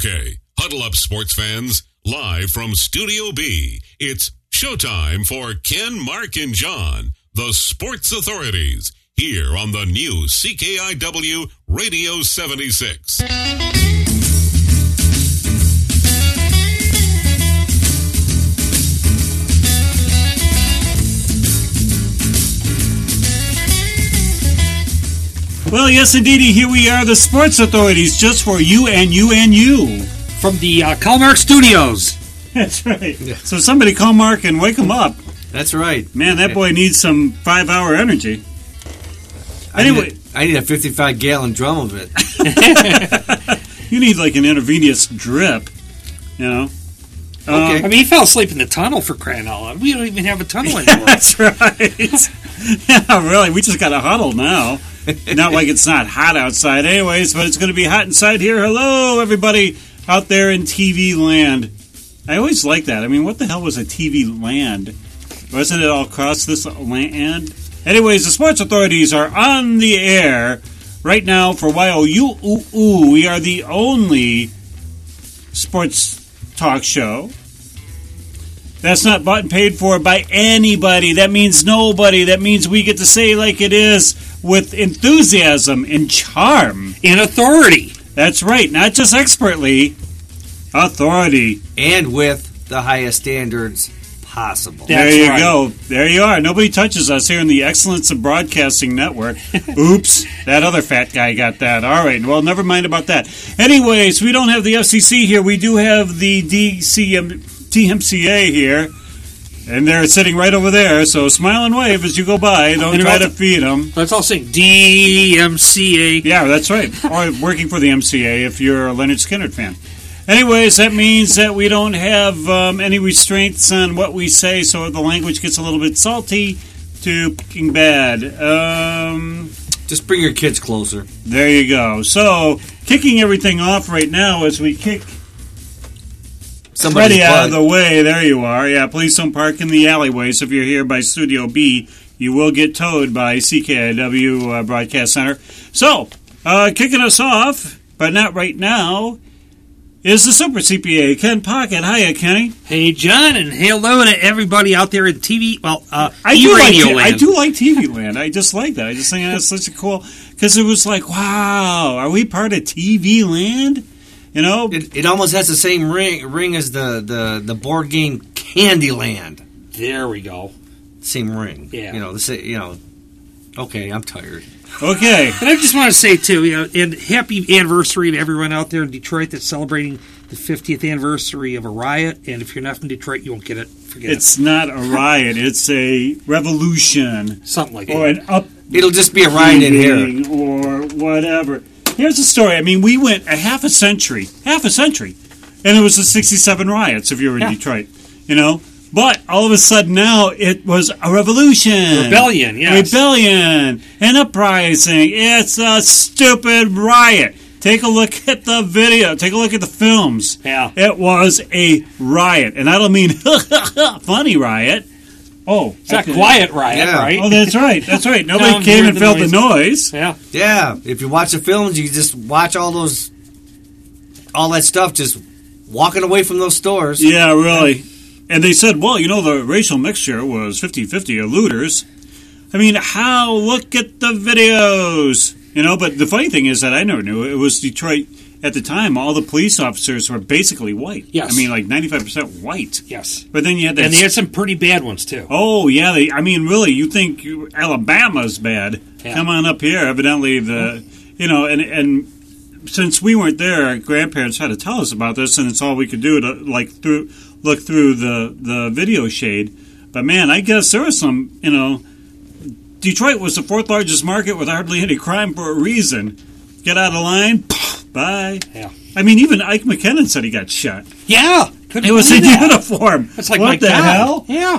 Okay, huddle up, sports fans. Live from Studio B, it's showtime for Ken, Mark, and John, the Sports Authorities, here on the new CKIW Radio 76. Well, yes, indeedy, here we are, the Sports Authorities, just for you and you and you. From the Call Mark Studios. That's right. Yeah. So somebody call Mark and wake him up. That's right. Man, that boy needs some 5-hour energy. Anyway. I need a 55-gallon drum of it. You need like an intravenous drip, you know. Okay. I mean, he fell asleep in the tunnel, for crying out loud. We don't even have a tunnel anymore. That's right. Yeah, really. We just got a huddle now. Not like it's not hot outside anyways, but it's going to be hot inside here. Hello, everybody out there in TV land. I always like that. I mean, what the hell was a TV land? Wasn't it all across this land? Anyways, the Sports Authorities are on the air right now for YOU. We are the only sports talk show that's not bought and paid for by anybody. That means nobody. That means we get to say like it is with enthusiasm and charm. And authority. That's right. Not just expertly. Authority. And with the highest standards possible. There you go. There you are. Nobody touches us here in the Excellence of Broadcasting Network. Oops. That other fat guy got that. All right. Well, never mind about that. Anyways, we don't have the FCC here. We do have the DMCA here. And they're sitting right over there, so smile and wave as you go by. Don't try to feed them. Let's all sing DMCA. Yeah, that's right. Or working for the MCA if you're a Leonard Skinner fan. Anyways, that means that we don't have any restraints on what we say, so the language gets a little bit salty to fucking bad. Just bring your kids closer. There you go. So, kicking everything off right now as we kick Freddie out of the way. There you are. Yeah, please don't park in the alleyways. If you're here by Studio B, you will get towed by CKIW Broadcast Center. So, kicking us off, but not right now, is the Super CPA, Ken Pocket. Hiya, Kenny. Hey, John, and hello to everybody out there in TV. Well, I do like TV Land. I just like that. I just think that's such a cool, because it was like, wow, are we part of TV Land? You know, it almost has the same ring as the board game Candyland. There we go. Same ring. Yeah. Okay, I'm tired. Okay. And I just want to say, too, and happy anniversary to everyone out there in Detroit that's celebrating the 50th anniversary of a riot. And if you're not from Detroit, you won't get it. Forget it. It's not a riot. It's a revolution. Something like that. Or an up. It'll just be a riot in here. Or whatever. Here's the story. I mean, we went a half a century, and it was the 67 riots if you were in Detroit, you know. But all of a sudden now it was a revolution. Rebellion, yes. Rebellion, an uprising. It's a stupid riot. Take a look at the video. Take a look at the films. Yeah. It was a riot. And I don't mean funny riot. Oh, it's a quiet riot, right? Oh, that's right. That's right. Nobody came and felt the noise. Yeah. Yeah. If you watch the films, you just watch all that stuff just walking away from those stores. Yeah, really. And they said, well, you know, the racial mixture was 50-50 of looters. I mean, how? Look at the videos. You know, but the funny thing is that I never knew it was Detroit. At the time, all the police officers were basically white. Yes. I mean, like 95% white. Yes. But then you had that. And they had some pretty bad ones, too. Oh, yeah. I mean, really, you think Alabama's bad. Yeah. Come on up here. Evidently, you know, and since we weren't there, our grandparents had to tell us about this, and it's all we could do to, look through the video shade. But, man, I guess there was some, you know, Detroit was the fourth largest market with hardly any crime for a reason. Get out of line. Bye. Yeah. I mean, even Ike McKinnon said he got shot. Yeah. It was in uniform. That's like, what the hell? Yeah.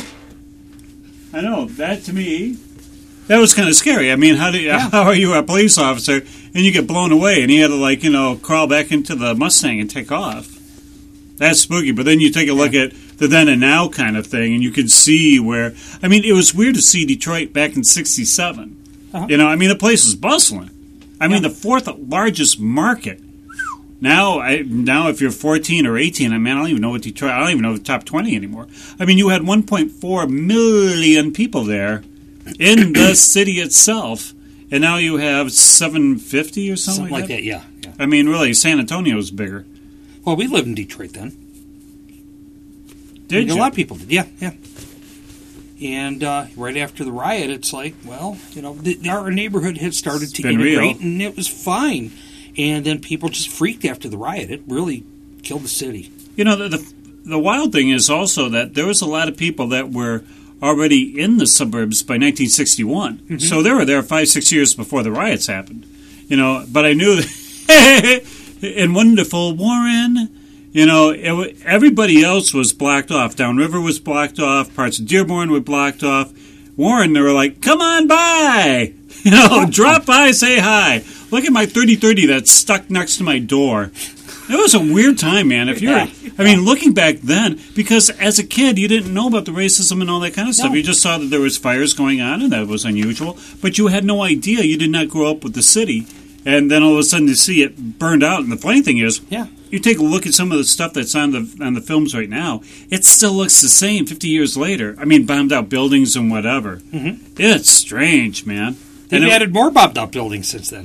I know. That, to me, that was kind of scary. I mean, how are you a police officer and you get blown away and you had to, crawl back into the Mustang and take off? That's spooky. But then you take a look at the then and now kind of thing and you can see where, I mean, it was weird to see Detroit back in 67. Uh-huh. You know, I mean, the place is bustling. I mean, the fourth largest market. Now, if you're 14 or 18, I don't even know what Detroit. I don't even know the top 20 anymore. I mean, you had 1.4 million people there in the city itself, and now you have 750 or something like that. Yeah. I mean, really, San Antonio's bigger. Well, we lived in Detroit then. Did you? A lot of people did. Yeah. And right after the riot, it's like, well, our neighborhood had started to integrate, and it was fine. And then people just freaked after the riot. It really killed the city. The wild thing is also that there was a lot of people that were already in the suburbs by 1961. Mm-hmm. So they were there 5-6 years before the riots happened. But I knew that in wonderful Warren, everybody else was blocked off. Downriver was blocked off. Parts of Dearborn were blocked off. Warren, they were like, come on by. Drop by, say hi. Look at my 3030 that's stuck next to my door. It was a weird time, man. Looking back then, because as a kid, you didn't know about the racism and all that kind of stuff. No. You just saw that there was fires going on, and that was unusual. But you had no idea. You did not grow up with the city. And then all of a sudden you see it burned out. And the funny thing is, you take a look at some of the stuff that's on the films right now, it still looks the same 50 years later. I mean, bombed out buildings and whatever. Mm-hmm. It's strange, man. They've added more bombed out buildings since then.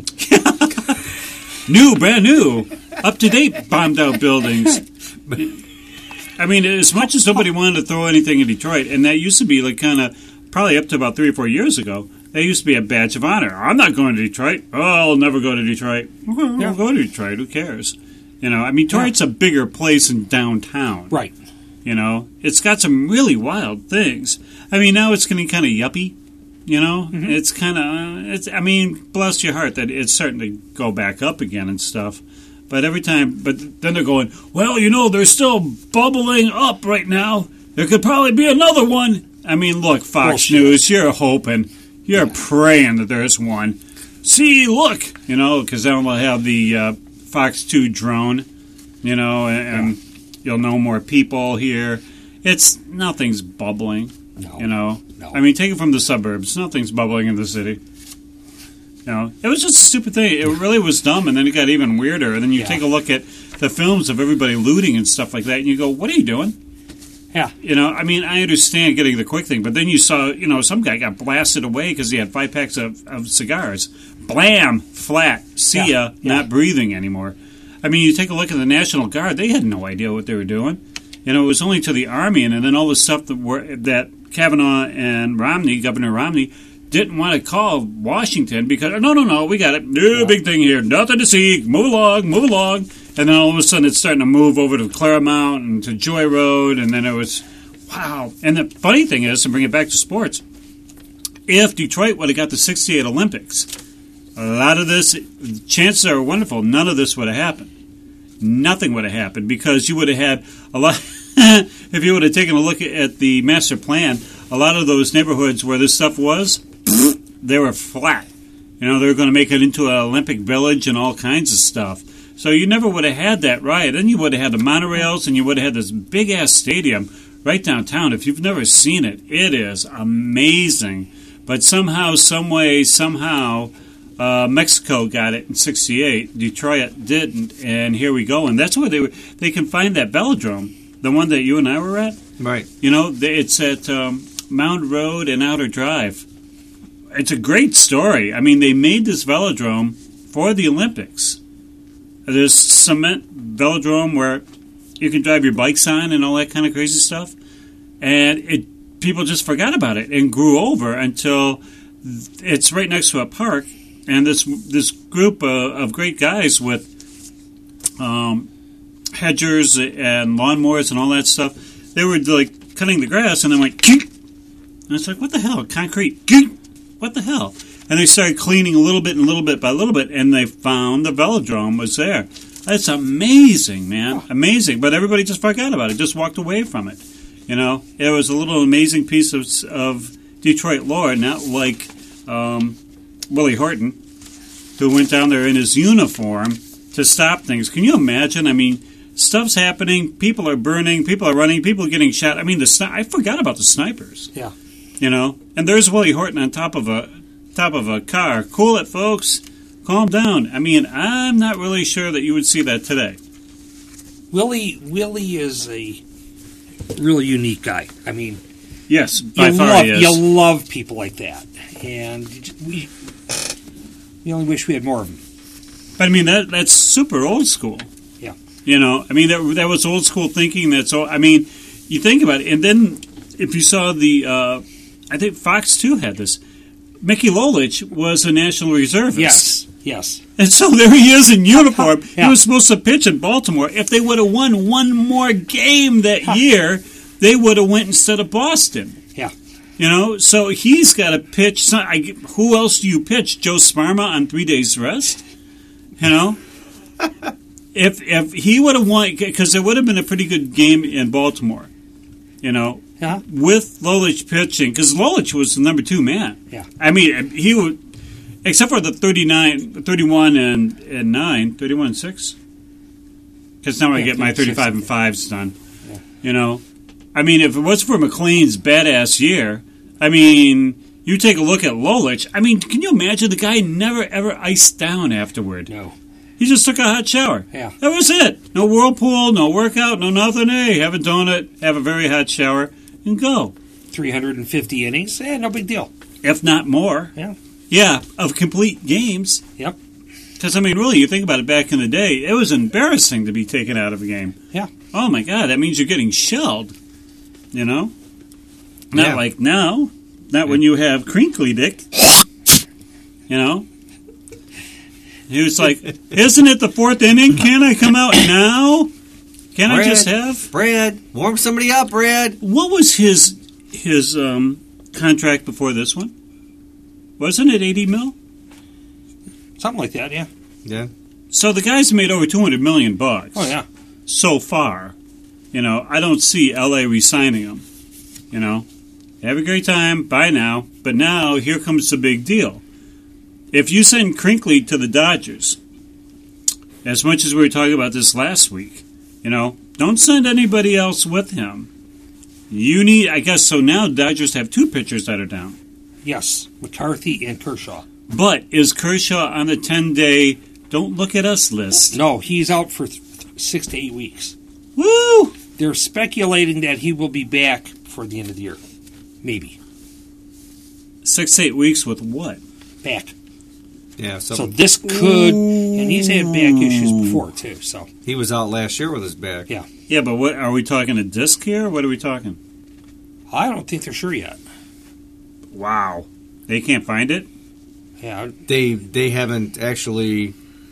Brand new, up-to-date bombed out buildings. I mean, as much as somebody wanted to throw anything in Detroit, and that used to be like kind of probably up to about 3 or 4 years ago, that used to be a badge of honor. I'm not going to Detroit. Oh, I'll never go to Detroit. I'll go to Detroit. Who cares? Detroit's a bigger place than downtown. Right. It's got some really wild things. I mean, now it's getting kind of yuppie. Mm-hmm. It's kind of, bless your heart that it's starting to go back up again and stuff. But then they're going, well, they're still bubbling up right now. There could probably be another one. I mean, look, Fox News, you're hoping, you're praying that there's one. See, look, because then we'll have the Fox 2 drone, and you'll know more people here. Nothing's bubbling. No. I mean, take it from the suburbs. Nothing's bubbling in the city. It was just a stupid thing. It really was dumb, and then it got even weirder. And then you take a look at the films of everybody looting and stuff like that, and you go, what are you doing? Yeah. I understand getting the quick thing, but then you saw, some guy got blasted away because he had 5 packs of cigars. Blam! Flat. See ya. Not breathing anymore. I mean, you take a look at the National Guard. They had no idea what they were doing. It was only to the Army, and then all the stuff that Kavanaugh and Governor Romney, didn't want to call Washington because, no, we got it. No big thing here. Nothing to see. Move along. And then all of a sudden it's starting to move over to Claremont and to Joy Road, and then it was, wow. And the funny thing is, to bring it back to sports, if Detroit would have got the 68 Olympics, a lot of this, chances are wonderful, none of this would have happened. Nothing would have happened because you would have had a lot. If you would have taken a look at the master plan, a lot of those neighborhoods where this stuff was, they were flat. They were going to make it into an Olympic village and all kinds of stuff. So you never would have had that riot. Then you would have had the monorails, and you would have had this big-ass stadium right downtown. If you've never seen it, it is amazing. But somehow, some way, somehow, Mexico got it in '68. Detroit didn't, and here we go. And that's where they can find that velodrome, the one that you and I were at. Right. It's at Mound Road and Outer Drive. It's a great story. I mean, they made this velodrome for the Olympics. There's cement velodrome where you can drive your bikes on and all that kind of crazy stuff. And people just forgot about it and grew over until it's right next to a park. And this group of great guys with hedgers and lawnmowers and all that stuff, they were like cutting the grass and then went, Kink! And it's like, what the hell? Concrete. Kink! What the hell? And they started cleaning a little bit by little bit, and they found the velodrome was there. That's amazing, man. Amazing. But everybody just forgot about it, just walked away from it. It was a little amazing piece of Detroit lore, not like Willie Horton, who went down there in his uniform to stop things. Can you imagine? I mean, stuff's happening, people are burning, people are running, people are getting shot. I mean, I forgot about the snipers. Yeah. And there's Willie Horton on top of a car. Cool it, folks. calm down. I mean, I'm not really sure that you would see that today. Willie is a really unique guy. I mean, yes, by far he is. You love people like that, and we only wish we had more of them. But I mean, that's super old school. Yeah. You know, I mean, that was old school thinking. That's all. I mean, you think about it, and then if you saw I think Fox 2 had this. Mickey Lolich was a National Reservist. Yes. And so there he is in uniform. Yeah. He was supposed to pitch in Baltimore. If they would have won one more game that year, they would have went instead of Boston. Yeah. You know, so he's got to pitch. Who else do you pitch? Joe Sparma on 3 days rest? You know? If he would have won, because it would have been a pretty good game in Baltimore, you know, with Lolich pitching, because Lolich was the number 2 man. Yeah. I mean, he would, except for the 31 and 9, 31 and 6, because now I get my 35 and 5s done. Yeah. You know, I mean, if it was for McLean's badass year, I mean, you take a look at Lolich. I mean, can you imagine the guy never ever iced down afterward? No. He just took a hot shower. Yeah. That was it. No whirlpool, no workout, no nothing. Hey, have a donut, have a very hot shower, and go. 350 innings, no big deal. If not more. Yeah. Yeah, of complete games. Yep. Because, I mean, really, you think about it back in the day, it was embarrassing to be taken out of a game. Yeah. Oh, my God, that means you're getting shelled. You know? Not like now. Not when you have Crinkly Dick. You know? He was like, isn't it the 4th inning? Can't I come out now? Can't I just have? Brad, warm somebody up, Brad. What was his contract before this one? Wasn't it $80 million? Something like that, yeah. Yeah. So the guy's made over $200 million. Oh, yeah. So far. You know, I don't see LA re-signing him. You know? Have a great time. Bye now. But now, here comes the big deal. If you send Crinkly to the Dodgers, as much as we were talking about this last week, you know, don't send anybody else with him. You need, I guess, so now Dodgers have 2 pitchers that are down. Yes, McCarthy and Kershaw. But is Kershaw on the 10-day don't look at us list? No, he's out for 6 to 8 weeks. Woo! They're speculating that he will be back for the end of the year. Maybe. 6 to 8 weeks with what? Back. Yeah, so this could, and he's had back issues before too. So he was out last year with his back. Yeah, yeah, but what are we talking? A disc here? Or what are we talking? I don't think they're sure yet. Wow, they can't find it. Yeah, they haven't actually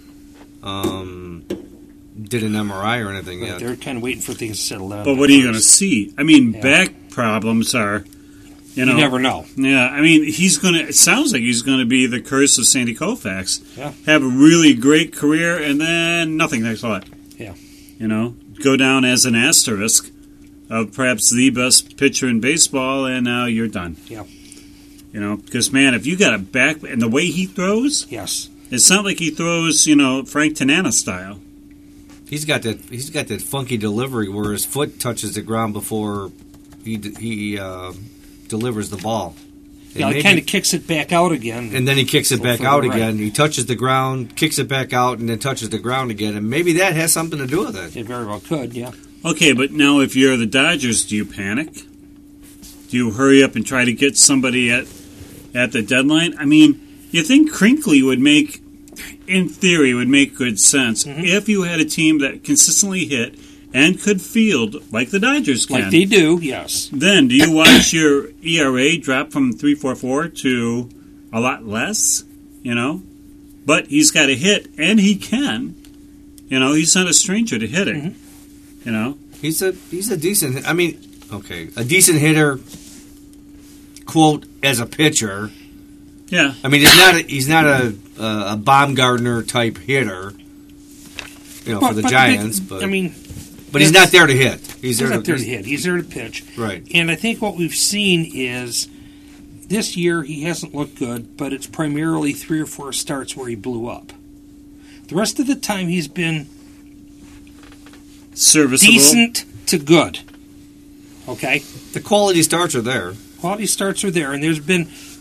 did an MRI or anything yet. They're kind of waiting for things to settle down. But what are you going to see? I mean, back problems are. You never know. Yeah, I mean, it sounds like he's going to be the curse of Sandy Koufax. Yeah. Have a really great career and then nothing next thought. Yeah. You know, go down as an asterisk of perhaps the best pitcher in baseball and now you're done. Yeah. You know, because, man, if you got a back, and the way he throws, yes, it's not like he throws, Frank Tanana style. He's got that funky delivery where his foot touches the ground before he delivers the ball. Yeah, he kind of kicks it back out again. And then he kicks it back out again. He touches the ground, kicks it back out, and then touches the ground again. And maybe that has something to do with it. It very well could, yeah. Okay, but now if you're the Dodgers, do you panic? Do you hurry up and try to get somebody at the deadline? I mean, you think Crinkly would make, in theory, would make good sense if you had a team that consistently hit and could field like the Dodgers can. Like they do, yes. Then, do you watch your ERA drop from 3.44 to a lot less? But he's got a hit, and he can. He's not a stranger to hitting. He's a decent. I mean, okay, a decent hitter. Quote as a pitcher. Yeah. I mean, he's not a Baumgartner type hitter. For the Giants, but I mean. But he's not there to hit. He's not there to hit. He's there to pitch. Right. And I think what we've seen is this year he hasn't looked good, but it's primarily 3 or 4 starts where he blew up. The rest of the time he's been serviceable, decent to good. Okay? The quality starts are there. Quality starts are there, and there's been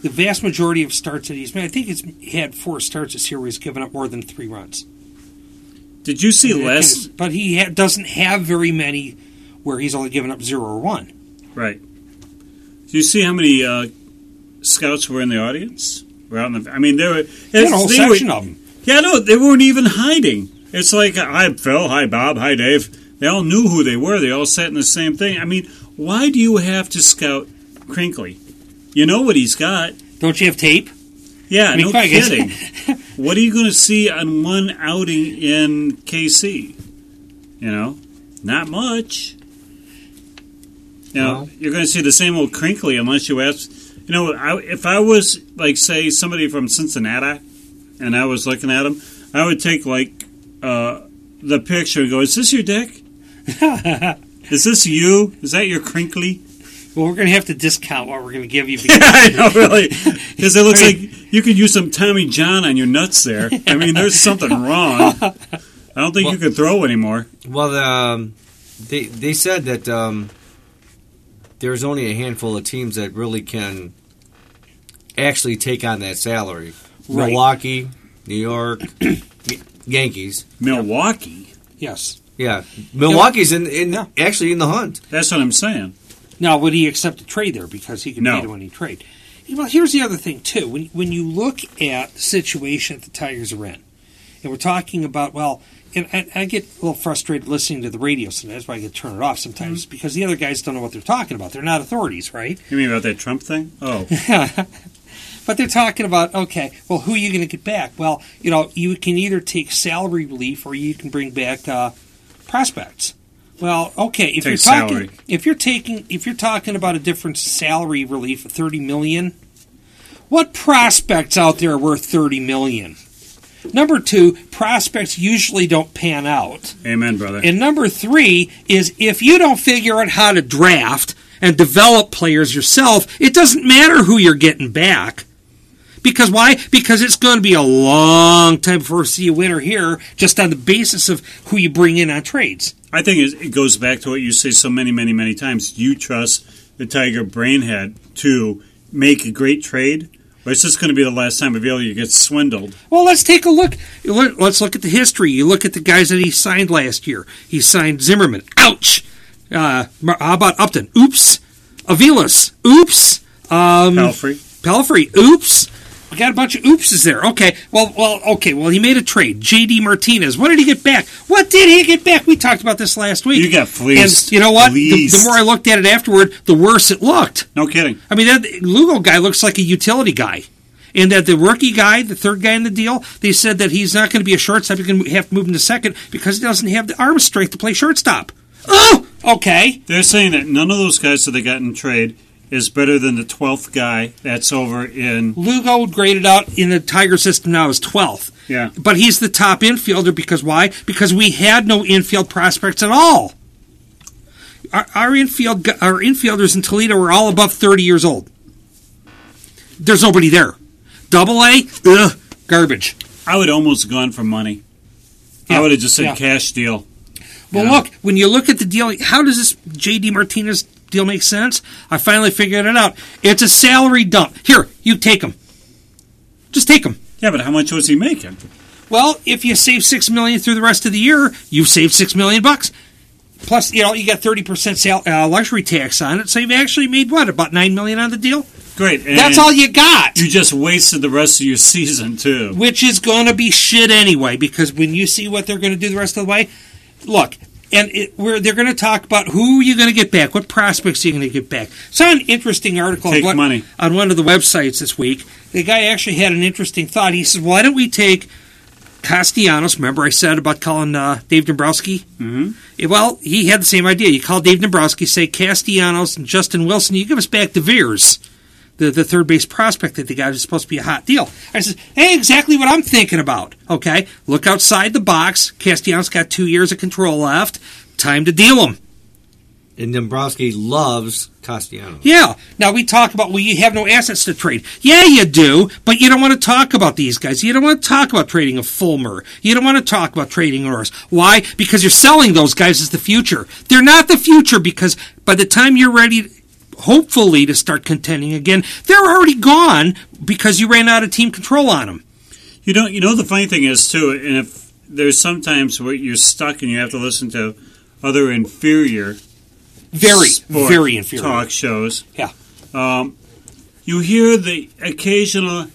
the vast majority of starts that he's made, I think he's had 4 starts this year where he's given up more than 3 runs. Did you see less? But he doesn't have very many where he's only given up 0 or 1. Right. Did you see how many scouts were in the audience? Were out in the, I mean, there were a whole section of them. Yeah, no, they weren't even hiding. It's like, hi, Phil, hi, Bob, hi, Dave. They all knew who they were. They all sat in the same thing. I mean, why do you have to scout Crinkly? You know what he's got. Don't you have tape? Yeah, I mean, no kidding. What are you going to see on one outing in KC? You know, not much. You know, you're going to see the same old Crinkly unless you ask. You know, if I was, like, say, somebody from Cincinnati, and I was looking at him, I would take, like, the picture and go, is this your dick? Is this you? Is that your Crinkly? Well, we're going to have to discount what we're going to give you. I know, really. Because it looks like you could use some Tommy John on your nuts there. I mean, there's something wrong. I don't think you could throw anymore. Well, they said that there's only a handful of teams that really can actually take on that salary. Right. Milwaukee, New York, Yankees. Milwaukee? Yes. Yeah. Milwaukee's actually in the hunt. That's what I'm saying. Now, would he accept a trade there because he could pay the winning trade? Well, here's the other thing, too. When you look at the situation that the Tigers are in, and we're talking about, well, and I get a little frustrated listening to the radio sometimes, that's why I get to turn it off sometimes, because the other guys don't know what they're talking about. They're not authorities, right? You mean about that Trump thing? Oh. But they're talking about, okay, well, who are you going to get back? Well, you know, you can either take salary relief or you can bring back prospects. Well, okay, if you're talking about a different salary relief of $30 million, what prospects out there are worth $30 million? Number 2, prospects usually don't pan out. Amen, brother. And number 3 is if you don't figure out how to draft and develop players yourself, it doesn't matter who you're getting back. Because why? Because it's going to be a long time before we see a winner here just on the basis of who you bring in on trades. I think it goes back to what you say so many, many, many times. You trust the Tiger brainhead to make a great trade, or it's just going to be the last time of you get swindled. Well, let's take a look. Let's look at the history. You look at the guys that he signed last year. He signed Zimmerman. Ouch! How about Upton? Oops. Avilas. Oops. Pelfrey. Oops. We got a bunch of oopses there. Okay. Well, he made a trade. J.D. Martinez. What did he get back? We talked about this last week. You got fleeced. And you know what? The more I looked at it afterward, the worse it looked. No kidding. I mean, that Lugo guy looks like a utility guy. And that the rookie guy, the third guy in the deal, they said that he's not going to be a shortstop. You're going to have to move him to second because he doesn't have the arm strength to play shortstop. Oh, okay. They're saying that none of those guys that they got in trade is better than the 12th guy that's over in... Lugo graded out in the Tiger system now as 12th. Yeah. But he's the top infielder because why? Because we had no infield prospects at all. Our infielders in Toledo were all above 30 years old. There's nobody there. AA? Ugh, garbage. I would almost have gone for money. Yeah. I would have just said cash deal. Well, look, when you look at the deal, how does this J.D. Martinez deal make sense? I finally figured it out. It's a salary dump. Here, you take him. Just take him. Yeah, but how much was he making? Well, if you save $6 million through the rest of the year, you've saved $6 million. Plus, you got 30% luxury tax on it, so you've actually made what, about $9 million on the deal? Great. And that's all you got. You just wasted the rest of your season too, which is going to be shit anyway. Because when you see what they're going to do the rest of the way, look. And they're going to talk about who you're going to get back, what prospects you're going to get back. Saw an interesting article on one of the websites this week. The guy actually had an interesting thought. He said, why don't we take Castellanos? Remember I said about calling Dave Dombrowski? Mm-hmm. Well, he had the same idea. You call Dave Dombrowski, say Castellanos and Justin Wilson, you give us back DeVeers, the third base prospect that they got is supposed to be a hot deal. I said, hey, exactly what I'm thinking about. Okay, look outside the box. Castellanos got 2 years of control left. Time to deal him. And Dombrowski loves Castellanos. Yeah. Now we talk about, well, you have no assets to trade. Yeah, you do, but you don't want to talk about these guys. You don't want to talk about trading a Fulmer. You don't want to talk about trading Norris. Why? Because you're selling those guys as the future. They're not the future because by the time you're ready, hopefully to start contending again. They're already gone because you ran out of team control on them. You know the funny thing is too, and if there's sometimes where you're stuck and you have to listen to other inferior, very inferior talk shows. Yeah. You hear the occasional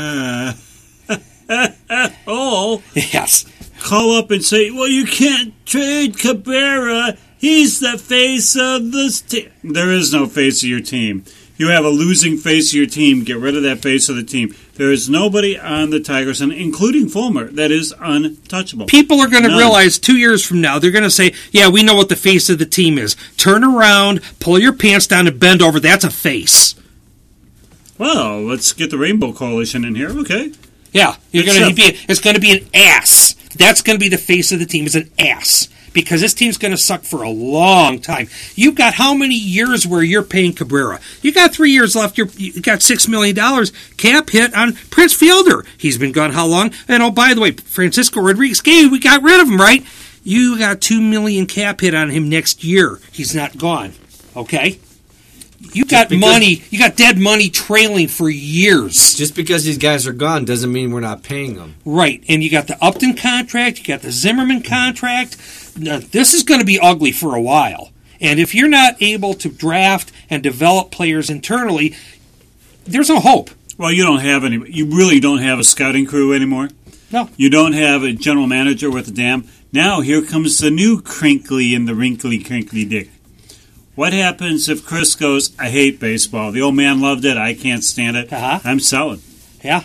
yes, call up and say, "Well, you can't trade Cabrera. He's the face of the team." There is no face of your team. You have a losing face of your team. Get rid of that face of the team. There is nobody on the Tigers, and including Fulmer, that is untouchable. People are going to realize 2 years from now, they're going to say, yeah, we know what the face of the team is. Turn around, pull your pants down, and bend over. That's a face. Well, let's get the Rainbow Coalition in here, okay? Yeah, it's going to be an ass. That's going to be the face of the team, is an ass. Because this team's going to suck for a long time. You've got how many years where you're paying Cabrera? You got 3 years left. You got $6 million cap hit on Prince Fielder. He's been gone how long? And oh, by the way, Francisco Rodriguez, we got rid of him, right? You got $2 million cap hit on him next year. He's not gone. Okay? You got money. You got dead money trailing for years. Just because these guys are gone doesn't mean we're not paying them. Right. And you got the Upton contract. You got the Zimmerman contract. Now, this is going to be ugly for a while. And if you're not able to draft and develop players internally, there's no hope. Well, you don't have any. You really don't have a scouting crew anymore. No. You don't have a general manager with a dam. Now here comes the new crinkly and the wrinkly dick. What happens if Chris goes, I hate baseball. The old man loved it. I can't stand it. I'm selling. Yeah.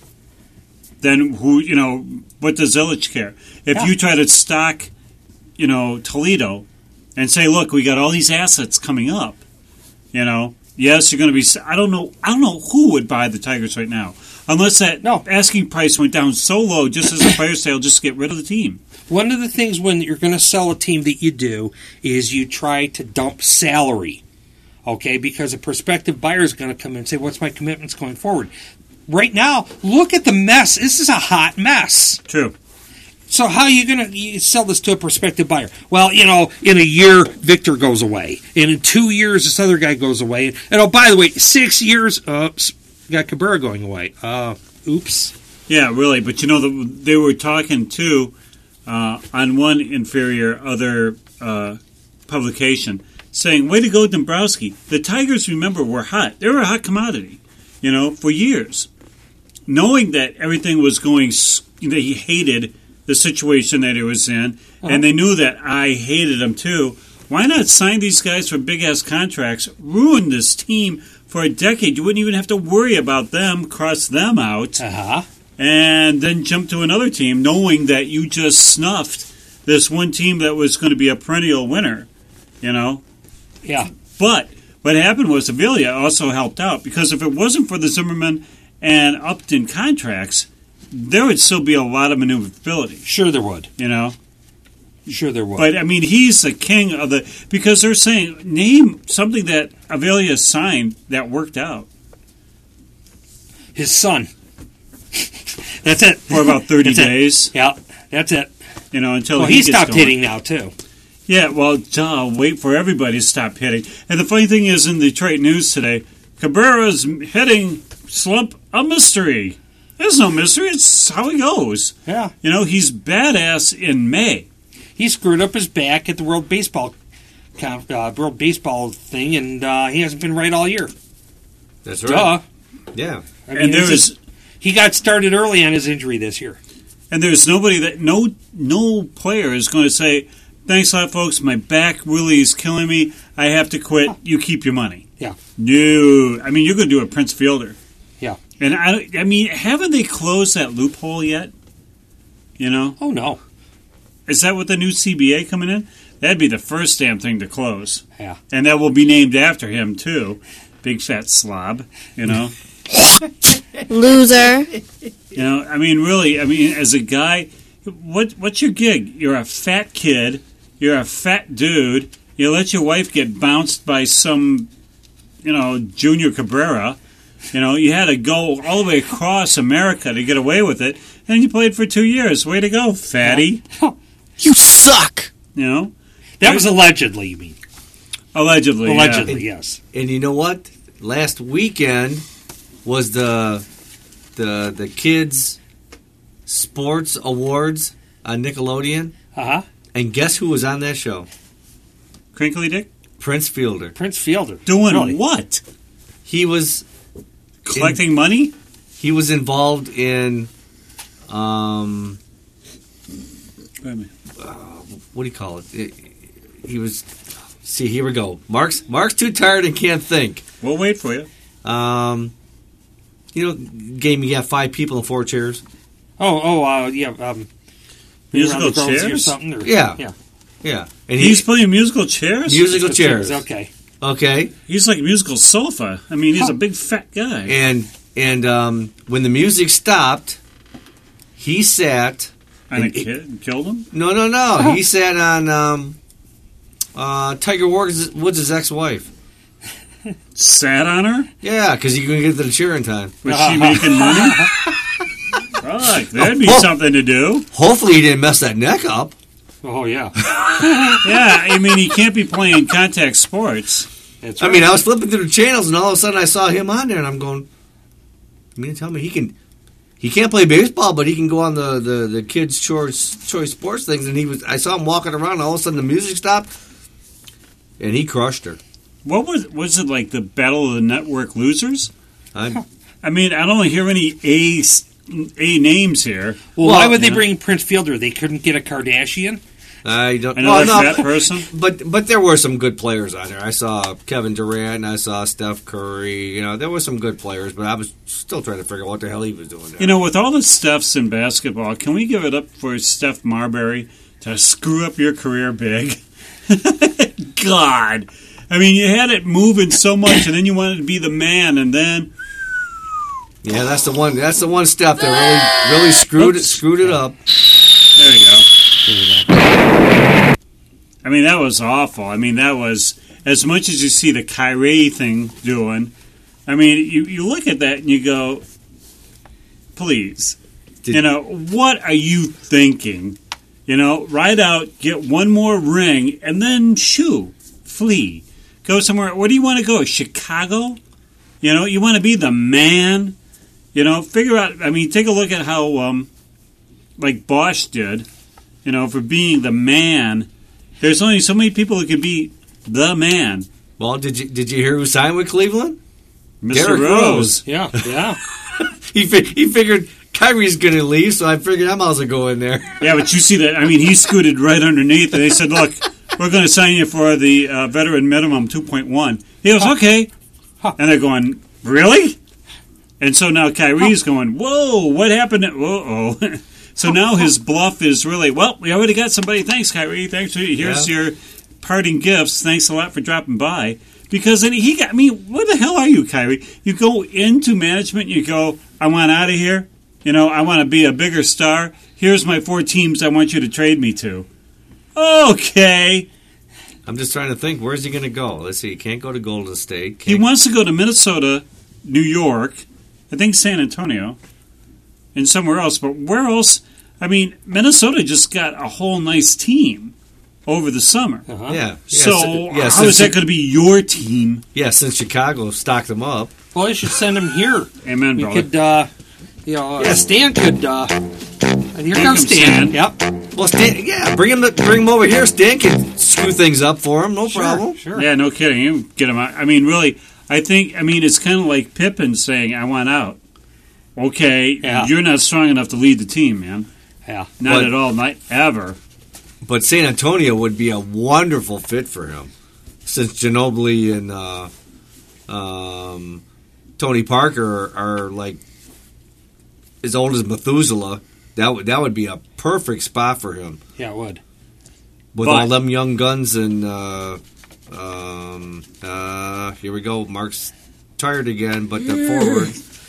Then what does Illich care? If you try to stock, Toledo and say, look, we got all these assets coming up, yes, you're going to be, I don't know who would buy the Tigers right now. Unless that asking price went down so low just as a fire sale, just to get rid of the team. One of the things when you're going to sell a team that you do is you try to dump salary, okay? Because a prospective buyer is going to come in and say, what's my commitments going forward? Right now, look at the mess. This is a hot mess. True. So how are you going to sell this to a prospective buyer? Well, in a year, Victor goes away. And in 2 years, this other guy goes away. And oh, by the way, 6 years, got Cabrera going away. Oops. Yeah, really. But they were talking too on one inferior other publication, saying, "Way to go, Dombrowski." The Tigers, remember, were hot. They were a hot commodity, for years. Knowing that everything was going, that he hated the situation that he was in, and they knew that I hated him too. Why not sign these guys for big-ass contracts, ruin this team for a decade? You wouldn't even have to worry about them, cross them out, and then jump to another team, knowing that you just snuffed this one team that was going to be a perennial winner, Yeah. But what happened was Avila also helped out, because if it wasn't for the Zimmerman and Upton contracts, there would still be a lot of maneuverability. Sure there would. Sure there would. But, he's the king of because they're saying, name something that Avila signed that worked out. His son. That's it. For about 30 days. Yeah, that's it. Until he stopped hitting now, too. Yeah, well, wait for everybody to stop hitting. And the funny thing is, in the Detroit News today, Cabrera's hitting slump a mystery. There's no mystery. It's how he goes. Yeah. He's badass in May. He screwed up his back at the World Baseball thing, and he hasn't been right all year. That's right. Duh. Yeah. He got started early on his injury this year. And there's nobody that no player is going to say, thanks a lot, folks. My back really is killing me. I have to quit. You keep your money. Yeah. No. You're going to do a Prince Fielder. Yeah. And haven't they closed that loophole yet? Oh, no. Is that with the new CBA coming in? That'd be the first damn thing to close. Yeah. And that will be named after him, too. Big fat slob, Loser. Really, as a guy, what's your gig? You're a fat kid. You're a fat dude. You let your wife get bounced by some, Junior Cabrera. You had to go all the way across America to get away with it. And you played for 2 years. Way to go, fatty. You suck. That was allegedly, you mean? Allegedly, yes. And you know what? Last weekend was the kids' sports awards on Nickelodeon. Uh-huh. And guess who was on that show? Crinkly Dick? Prince Fielder. Prince Fielder. Doing really? What? He was collecting money? He was involved in what do you call it? He was. See, here we go. Mark's too tired and can't think. We'll wait for you. Game you got 5 people and 4 chairs. Yeah. Musical chairs or something. Yeah. And he's playing musical chairs. Musical chairs. Okay. He's like a musical sofa. I mean, he's a big fat guy. And when the music stopped, he sat. And a kid and killed him? No. He sat on Tiger Woods' ex-wife. Sat on her? Yeah, because you couldn't get to the chair in time. Was she making money? Right, that'd be something to do. Hopefully he didn't mess that neck up. Oh, yeah. Yeah, I mean, he can't be playing contact sports. That's right. I mean, I was flipping through the channels, and all of a sudden I saw him on there, and I'm going, you mean to tell me he can't play baseball, but he can go on the kids' choice sports things, and I saw him walking around, and all of a sudden the music stopped, and he crushed her. What was it like, the Battle of the Network Losers? I mean, I don't hear any A names here. Well, why would they bring Prince Fielder? They couldn't get a Kardashian? I don't know. Another fat person? But there were some good players on there. I saw Kevin Durant, and I saw Steph Curry. There were some good players, but I was still trying to figure out what the hell he was doing there. With all the Stephs in basketball, can we give it up for Steph Marbury to screw up your career big? God. I mean, you had it moving so much, and then you wanted to be the man, and then... Yeah, that's the one. That's the one step that really screwed it up. There you go. I mean, that was awful. I mean, that was, as much as you see the Kyrie thing doing, I mean, you look at that and you go, please, what are you thinking? Ride out, get one more ring, and then flee. Go somewhere. Where do you want to go? Chicago? You want to be the man? Figure out, I mean, take a look at how, like Bosch did, for being the man. There's only so many people who can be the man. Well, did you hear who signed with Cleveland? Mr. Derrick Rose. Yeah. He figured Kyrie's going to leave, so I figured I might as well go in there. Yeah, but you see that, I mean, he scooted right underneath, and they said, look, we're going to sign you for the veteran minimum 2.1. He goes, okay. And they're going, really? And so now Kyrie's going, whoa, what happened? Whoa. So now his bluff is really, well, we already got somebody. Thanks, Kyrie. Thanks. Here's your parting gifts. Thanks a lot for dropping by. Because then what the hell are you, Kyrie? You go into management, you go, I want out of here. I want to be a bigger star. Here's my 4 teams I want you to trade me to. Okay. I'm just trying to think, where's he going to go? Let's see, he can't go to Golden State. He wants to go to Minnesota, New York, I think San Antonio, and somewhere else. But where else? I mean, Minnesota just got a whole nice team over the summer. Uh-huh. Yeah. So how is that going to be your team? Yeah, since Chicago stocked them up. Well, you should send him here. Amen, brother. Could, Stan could. Here comes Stan. Yep. Well, Stan, bring him over here. Stan can screw things up for him. No problem. Sure. Yeah, no kidding. You get him out. I mean, really, it's kind of like Pippen saying, I want out. Okay, you're not strong enough to lead the team, man. Yeah. Not at all, not ever. But San Antonio would be a wonderful fit for him, since Ginobili and Tony Parker are like as old as Methuselah. That would be a perfect spot for him. Yeah, it would. With all them young guns and here we go. Mark's tired again, but the forward.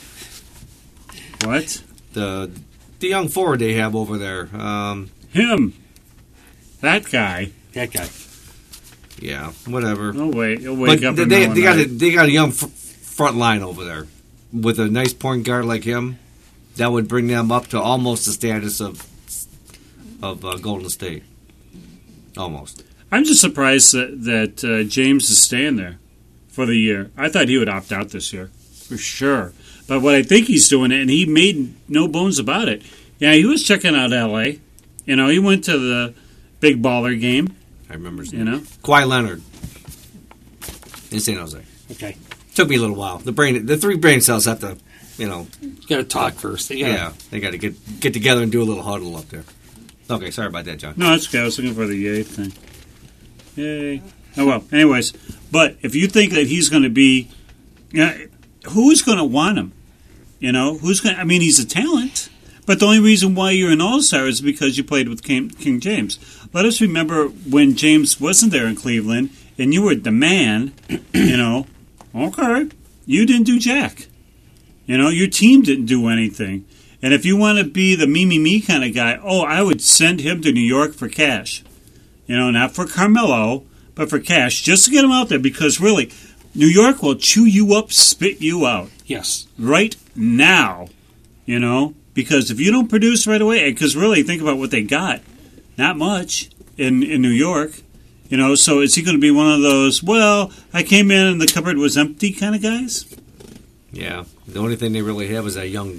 What? The young forward they have over there. Him. That guy. Yeah, whatever. No way. He'll wake up. They got a young front line over there with a nice point guard like him. That would bring them up to almost the status of Golden State. Almost. I'm just surprised that James is staying there for the year. I thought he would opt out this year, for sure. But what I think he's doing, and he made no bones about it, yeah, he was checking out L.A. You know, he went to the big baller game. I remember his name. You know? Kawhi Leonard in San Jose. Okay. Took me a little while. The three brain cells have to, you know. You got to talk first. They got to get together and do a little huddle up there. Okay, sorry about that, John. No, that's okay. I was looking for the yay thing. Yay. Oh, well, anyways. But if you think that he's going to be, who's going to want him? You know, he's a talent. But the only reason why you're an all-star is because you played with King James. Let us remember when James wasn't there in Cleveland and you were the man, you know, okay, you didn't do jack. You know, your team didn't do anything. And if you want to be the me kind of guy, I would send him to New York for cash. You know, not for Carmelo, but for cash, just to get him out there. Because really, New York will chew you up, spit you out. Yes. Right now, you know. Because if you don't produce right away, because really, think about what they got. Not much in New York. You know, so is he going to be one of those, I came in and the cupboard was empty kind of guys? Yeah. The only thing they really have is that young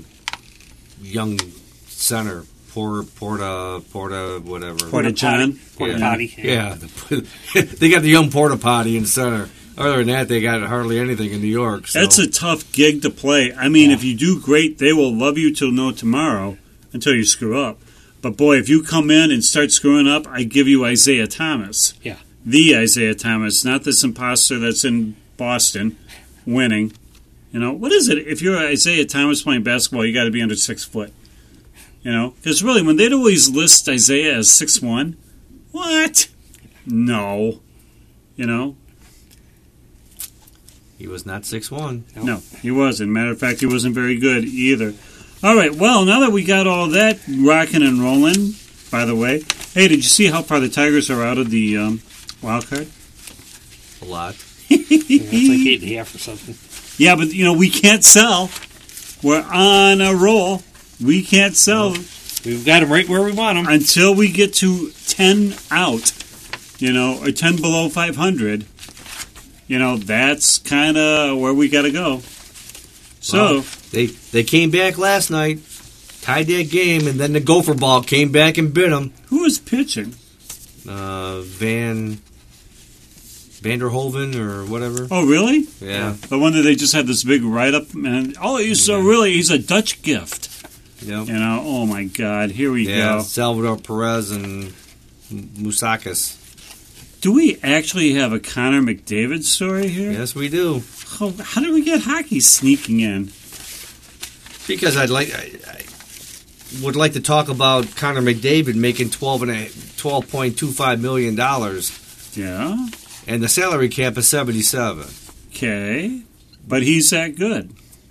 center, Porta, whatever. Porta John? Porta Potty. Yeah. They got the young Porta Potty in the center. Other than that, they got hardly anything in New York. So. That's a tough gig to play. I mean, if you do great, they will love you till no tomorrow until you screw up. But, boy, if you come in and start screwing up, I give you Isaiah Thomas. Yeah. The Isaiah Thomas, not this imposter that's in Boston winning. You know, what is it? If you're Isaiah Thomas playing basketball, you got to be under 6 foot. You know, because really, when they'd always list Isaiah as 6'1", what? No. You know? He was not 6'1". No, he wasn't. Matter of fact, he wasn't very good either. All right, well, now that we got all that rocking and rolling, by the way, hey, did you see how far the Tigers are out of the wild card? A lot. It's like 8.5 or something. Yeah, but, you know, we can't sell. We're on a roll. We can't sell. We've got them right where we want them. Until we get to 10 out, you know, or 10 below 500. You know, that's kind of where we got to go. So they came back last night, tied that game, and then the gopher ball came back and bit them. Who was pitching? Vanderhoven or whatever. Oh, really? Yeah. The one that they just had this big write-up, and he's a Dutch gift. Yep. You know, oh my God, here we go. Salvador Perez and Moustakas. Do we actually have a Connor McDavid story here? Yes, we do. How did we get hockey sneaking in? Because I would like to talk about Connor McDavid making $12.25 million. Yeah. And the salary cap is 77. Okay. But he's that good.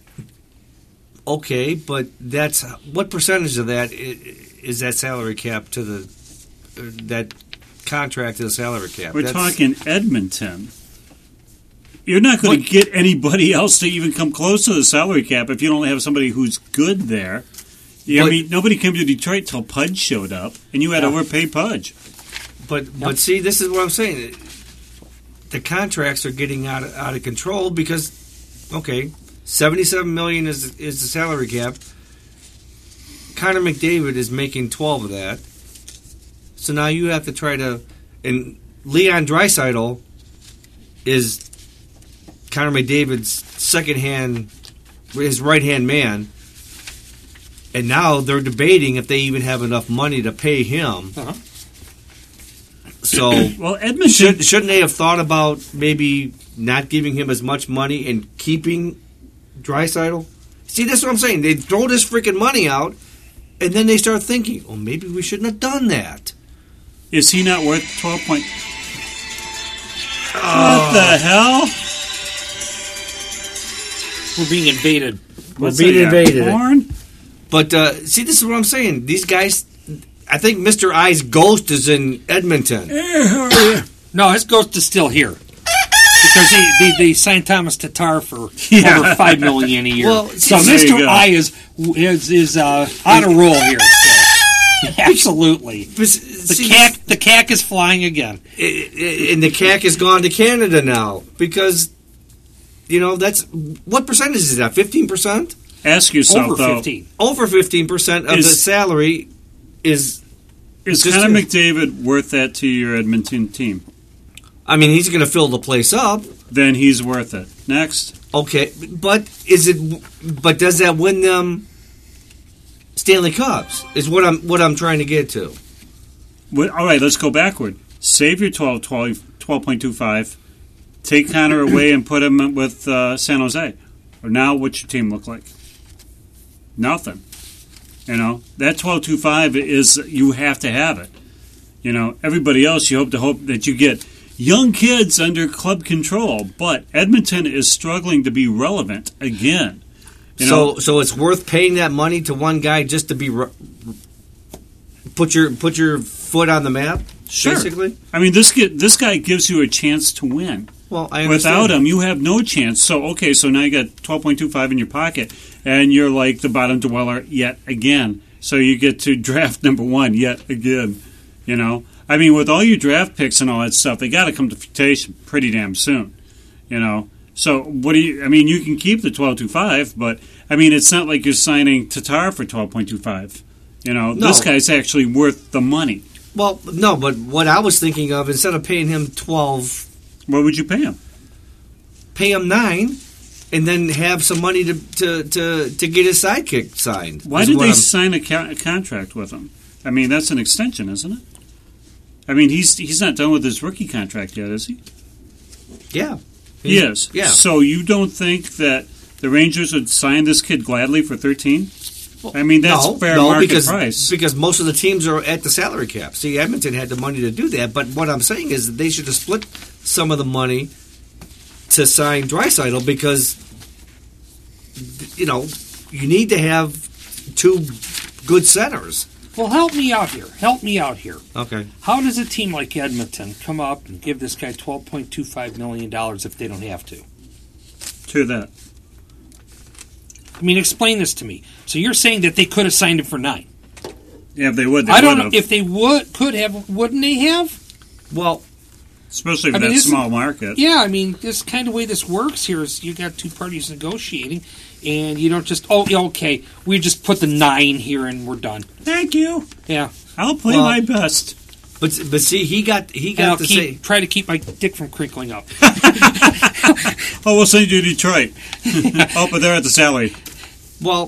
Okay, but that's what percentage of that is that salary cap to that contract to the salary cap? We're talking Edmonton. You're not going to get anybody else to even come close to the salary cap if you don't have somebody who's good there. I mean, nobody came to Detroit till Pudge showed up, and you had to overpay Pudge. But see, this is what I'm saying. The contracts are getting out of control because, okay, $77 million is the salary cap. Connor McDavid is making 12 of that. So now you have to try to, and Leon Draisaitl is Connor McDavid's his right-hand man, and now they're debating if they even have enough money to pay him. Uh-huh. So, well, Edmonton shouldn't they have thought about maybe not giving him as much money and keeping Draisaitl? See, that's what I'm saying. They throw this freaking money out, and then they start thinking, "Oh, maybe we shouldn't have done that." Is he not worth 12 point? What the hell? We're being invaded. We're being invaded. Porn? But see, this is what I'm saying. These guys, I think Mr. I's ghost is in Edmonton. No, his ghost is still here. Because they signed Thomas Tatar for over $5 million a year. Well, so Mr. I is on a roll here. Absolutely. The CAC is flying again. And the CAC has gone to Canada now because, that's what percentage is that? 15%? Ask yourself, over 15% of the salary is Connor McDavid worth that to your Edmonton team? I mean, he's going to fill the place up. Then he's worth it. Next. Okay, but does that win them Stanley Cups? Is what I'm trying to get to. All right, let's go backward. Save your 12.25. Take Connor away and put him with San Jose. Or now, what's your team look like? Nothing. That 12.25 is you have to have it. Everybody else you hope that you get young kids under club control, but Edmonton is struggling to be relevant again. So it's worth paying that money to one guy just to be put your foot on the map. Sure. Basically, I mean this guy gives you a chance to win. Well, I understand. Without him, you have no chance. So now you got 12.25 in your pocket, and you're like the bottom dweller yet again. So you get to draft number 1 yet again. I mean, with all your draft picks and all that stuff, they got to come to fruition pretty damn soon. So what do you? I mean, you can keep the 12.25, but I mean, it's not like you're signing Tatar for 12.25. No. This guy's actually worth the money. Well, no, but what I was thinking of, instead of paying him 12, what would you pay him? Pay him 9, and then have some money to get his sidekick signed. Why did they sign a contract with him? I mean, that's an extension, isn't it? I mean, he's not done with his rookie contract yet, is he? Yeah. He is. Yeah. So you don't think that the Rangers would sign this kid gladly for 13? I mean, that's fair market price. Because most of the teams are at the salary cap. See, Edmonton had the money to do that. But what I'm saying is that they should have split some of the money to sign Draisaitl because, you need to have 2 good centers. Well, help me out here. Okay. How does a team like Edmonton come up and give this guy $12.25 million if they don't have to? True that. I mean, explain this to me. So you're saying that they could have signed him for 9? Yeah, if they would. I don't know if they could have. Wouldn't they have? Well, especially for that small market. Yeah, I mean, this kind of way this works here is you got 2 parties negotiating, and you don't just okay, we just put the 9 here and we're done. Thank you. Yeah, I'll play my best. But see, he got to try to keep my dick from crinkling up. Oh, we'll send you to Detroit. But they're at the salary. Well,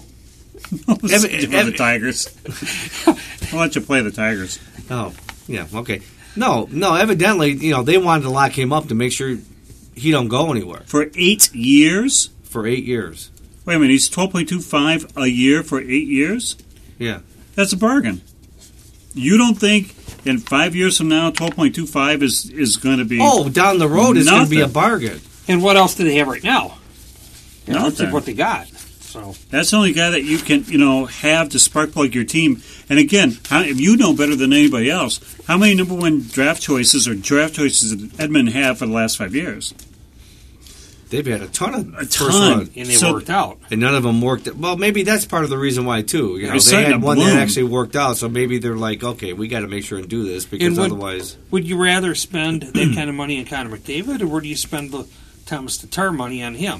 the Tigers. I'll let you play the Tigers. Oh, yeah, okay. No, evidently, they wanted to lock him up to make sure he don't go anywhere. For 8 years? For 8 years. Wait a minute, he's 12.25 a year for 8 years? Yeah. That's a bargain. You don't think in 5 years from now 12.25 is going to be down the road it's going to be a bargain. And what else do they have right now? Nothing. That's what they got. So that's the only guy that you can, have to spark plug your team. And again, if you know better than anybody else, how many number 1 draft choices did Edmonton have for the last 5 years? They've had a ton of first run, and they worked out, and none of them worked. Well, maybe that's part of the reason why too. They had one that actually worked out, so maybe they're like, okay, we got to make sure and do this because otherwise. Would you rather spend that kind of money on Connor McDavid, or would you spend the Thomas Tatar money on him?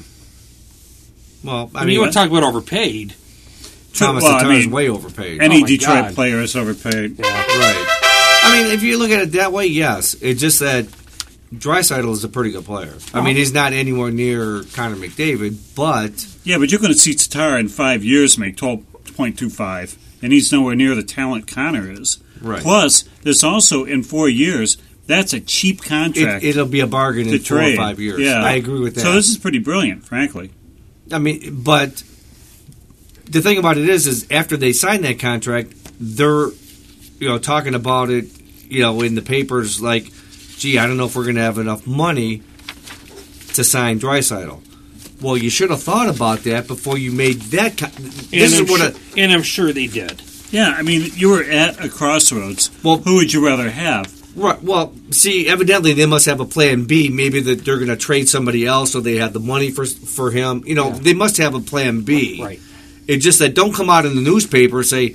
Well, I mean, you want to talk about overpaid? Thomas Tatar is way overpaid. Any Detroit player is overpaid. Yeah, right. I mean, if you look at it that way, yes. It's just that Draisaitl is a pretty good player. I mean, he's not anywhere near Connor McDavid, but... Yeah, but you're going to see Tatar in 5 years make 12.25, and he's nowhere near the talent Connor is. Right. Plus, there's also, in 4 years, that's a cheap contract. It'll be a bargain in 4 or 5 years. Yeah. I agree with that. So this is pretty brilliant, frankly. I mean, but the thing about it is after they sign that contract, they're, talking about it, in the papers like, gee, I don't know if we're going to have enough money to sign Draisaitl. Well, you should have thought about that before you made that. And I'm sure they did. Yeah, I mean, you were at a crossroads. Well, who would you rather have? Right. Well, see, evidently they must have a plan B. Maybe that they're going to trade somebody else, so they have the money for him. They must have a plan B. Right. It's just that don't come out in the newspaper and say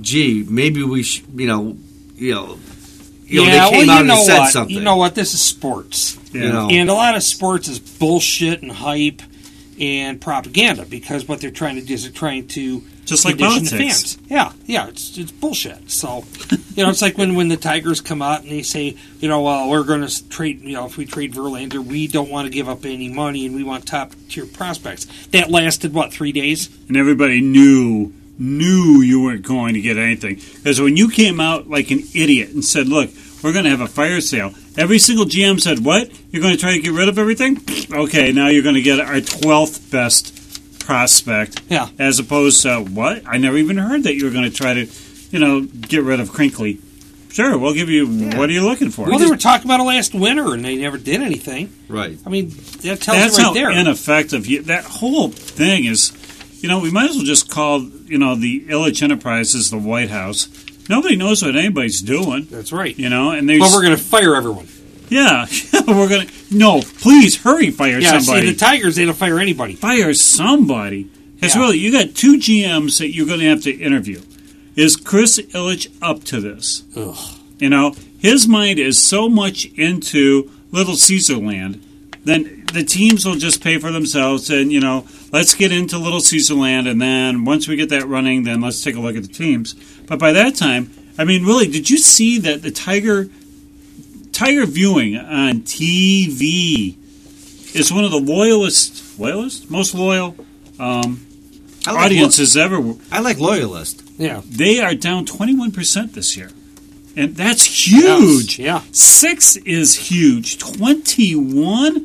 gee, maybe we should, they came out and said something. You know what? This is sports. Yeah. And a lot of sports is bullshit and hype and propaganda because what they're trying to do is they're trying to just like condition politics. the fans. Yeah, it's bullshit. So, it's like when the Tigers come out and they say, well, we're going to trade, if we trade Verlander, we don't want to give up any money and we want top-tier prospects. That lasted, 3 days? And everybody knew you weren't going to get anything. Because when you came out like an idiot and said, look, we're going to have a fire sale, every single GM said, what? You're going to try to get rid of everything? Okay, now you're going to get our 12th best prospect. Yeah. As opposed to, what? I never even heard that you were going to try to, get rid of Crinkley. Sure, we'll give you, what are you looking for? Well, they were talking about it last winter, and they never did anything. Right. I mean, that tells you right there. That's how ineffective. That whole thing is, we might as well just call, the Illich Enterprises the White House. Nobody knows what anybody's doing. That's right. And we're going to fire everyone. Yeah, we're going to... No, please, hurry, fire somebody. See, the Tigers, they don't fire anybody. Fire somebody. Because really, you got 2 GMs that you're going to have to interview. Is Chris Illich up to this? Ugh. His mind is so much into Little Caesar land, then the teams will just pay for themselves and, let's get into Little Caesar land, and then once we get that running, then let's take a look at the teams. But by that time, really, did you see that the Tiger viewing on TV is one of the most loyal audiences ever? I like Loyalist. Yeah. They are down 21% this year. And that's huge. Yes. Yeah. 6 is huge. 21?